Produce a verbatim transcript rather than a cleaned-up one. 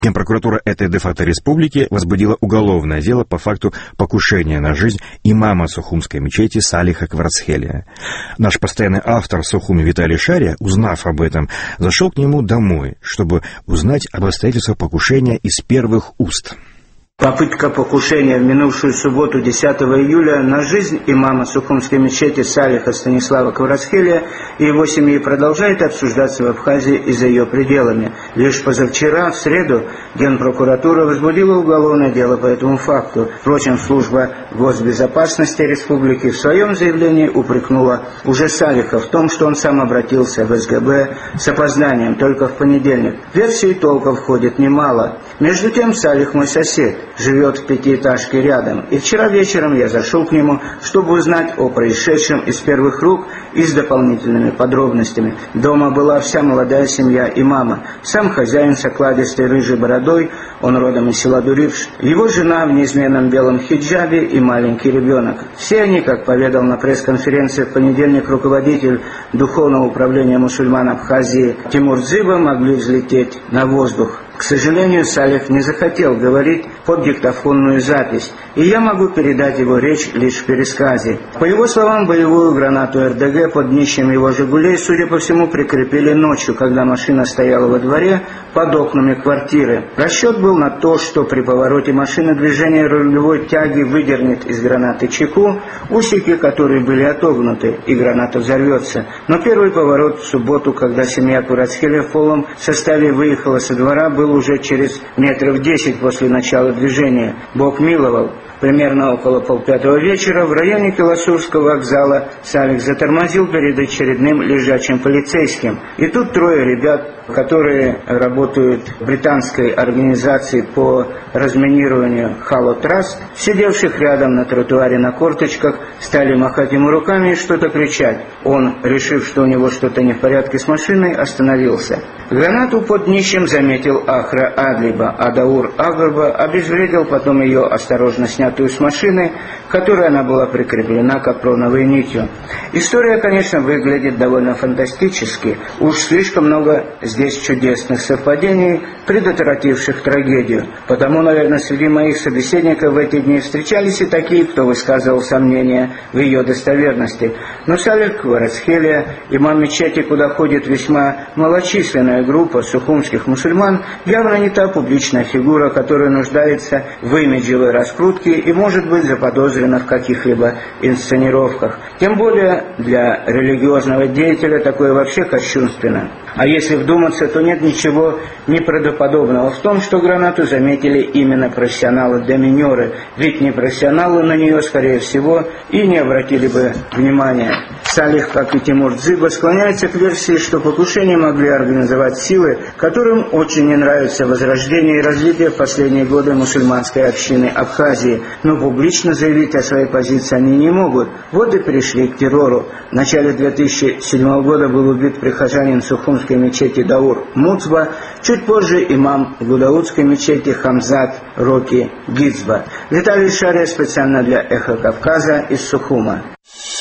Генпрокуратура этой де-факто республики возбудила уголовное дело по факту покушения на жизнь имама Сухумской мечети Салиха Кварцхелия. Наш постоянный автор в Сухуме Виталий Шария, узнав об этом, зашел к нему домой, чтобы узнать об обстоятельствах покушения из первых уст. Попытка покушения в минувшую субботу, десятого июля, на жизнь имама Сухумской мечети Салиха Станислава Кварцхелия и его семьи продолжает обсуждаться в Абхазии и за ее пределами. Лишь позавчера, в среду, Генпрокуратура возбудила уголовное дело по этому факту. Впрочем, служба госбезопасности республики в своем заявлении упрекнула уже Салиха в том, что он сам обратился в эс гэ бэ с опозданием только в понедельник. Версий толков входит немало. Между тем, Салих мой сосед, живет в пятиэтажке рядом, и вчера вечером я зашел к нему, чтобы узнать о происшедшем из первых рук и с дополнительными подробностями. Дома была вся молодая семья имама, сам хозяин с окладистой рыжей бородой, он родом из села Дурипш, его жена в неизменном белом хиджабе и маленький ребенок. Все они, как поведал на пресс-конференции в понедельник руководитель Духовного управления мусульман Абхазии Тимур Дзыба, могли взлететь на воздух. К сожалению, Салих не захотел говорить под диктофонную запись, и я могу передать его речь лишь в пересказе. По его словам, боевую гранату эр дэ гэ под днищем его «Жигулей», судя по всему, прикрепили ночью, когда машина стояла во дворе под окнами квартиры. Расчет был на то, что при повороте машины движение рулевой тяги выдернет из гранаты чеку, усики которой были отогнуты, и граната взорвется. Но первый поворот в субботу, когда семья Кварцхелия в полном составе выехала со двора, был уже через метров десять после начала движения. Бог миловал. Примерно около полпятого вечера в районе Киласурского вокзала Салих затормозил перед очередным лежачим полицейским. И тут трое ребят, которые работают в британской организации по разминированию Halo Trust, сидевших рядом на тротуаре на корточках, стали махать ему руками и что-то кричать. Он, решив, что у него что-то не в порядке с машиной, остановился. Гранату под днищем заметил Ахра Адлиба, а Даур Агарба обезвредил потом ее, осторожно снятую с машины, к которой она была прикреплена капроновой нитью. История, конечно, выглядит довольно фантастически. Уж слишком много здесь чудесных совпадений, предотвративших трагедию. Потому, наверное, среди моих собеседников в эти дни встречались и такие, кто высказывал сомнения в ее достоверности. Но Салих Кварцхелия, имам мечети, куда ходит весьма малочисленная группа сухумских мусульман, явно не та публичная фигура, которая нуждается в имиджевой раскрутке и может быть заподозрена в каких-либо инсценировках. Тем более для религиозного деятеля такое вообще кощунственно. А если вдуматься, то нет ничего неправдоподобного в том, что гранату заметили именно профессионалы-доминеры, ведь не профессионалы на нее, скорее всего, и не обратили бы внимания. Салих, как и Тимур Дзыба, склоняется к версии, что покушение могли организовать силы, которым очень не нравится возрождение и развитие в последние годы мусульманской общины Абхазии, но публично заявить о своей позиции они не могут. Вот и перешли к террору. В начале две тысячи седьмого года был убит прихожанин Сухумской мечети Даур Муцба, чуть позже имам Гудаудской мечети Хамзат Роки Гицба. Виталий Шария специально для «Эхо Кавказа» из Сухума.